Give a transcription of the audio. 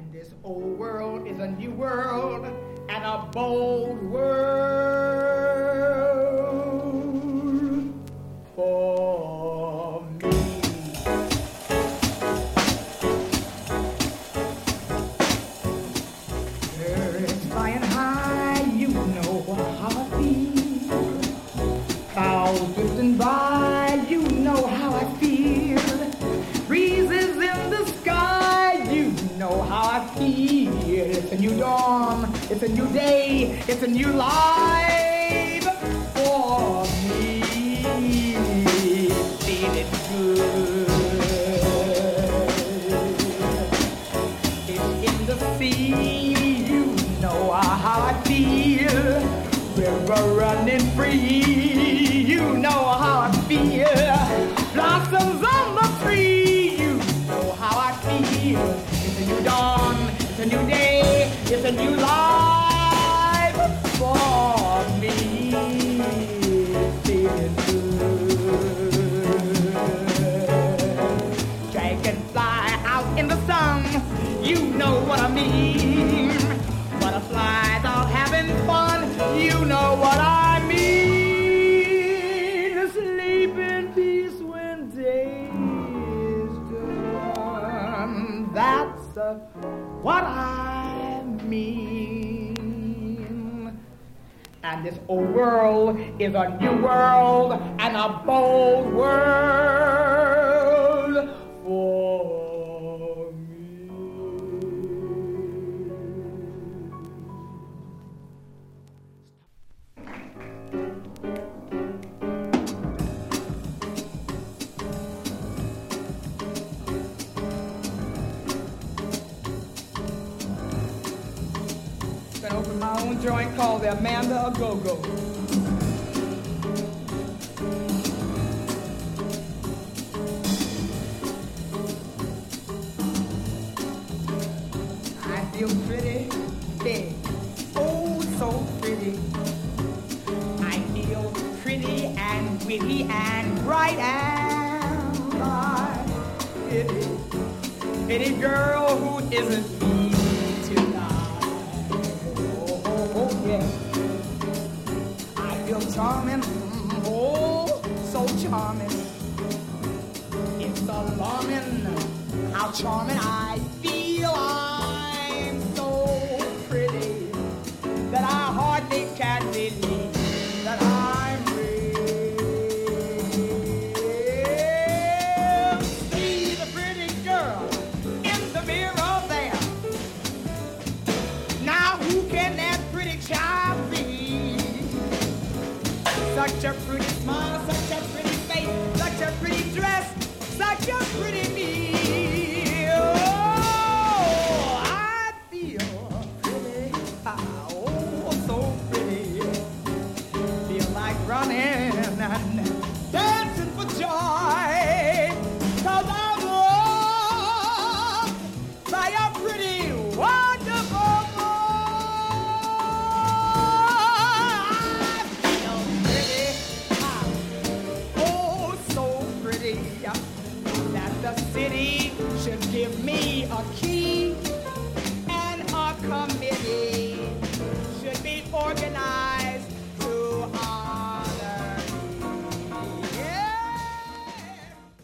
This old world is a new world and a bold world for me. Birds flying high, you know how I feel. Clouds drifting by, you know how I feel. Breezes in the sky, you know how I feel. It's a new dawn, it's a new day, it's a new life for me. Feeling good. It's in the sea, you know how I feel. River running free, you know how I feel. Blossoms on the tree, you know how I feel. It's a new dawn, it's a new day, it's a new life for me. Feeling good. Dragonfly out in the sun, you know what I mean. Butterflies out having fun, you know what I mean. Sleep in peace when day is done. That's what I mean. And this old world is a new world and a bold world for me. Gonna open my own joint called the Amanda A-Go-Go. I feel pretty big, oh so pretty. I feel pretty and witty and bright and bright. Pretty girl who isn't me tonight. Oh yeah. I feel charming, oh so charming. It's alarming how charming I feel. I'm so pretty that I hardly can believe that I'm real. See the pretty girl in the mirror there. Now who can that pretty child be? Such a pretty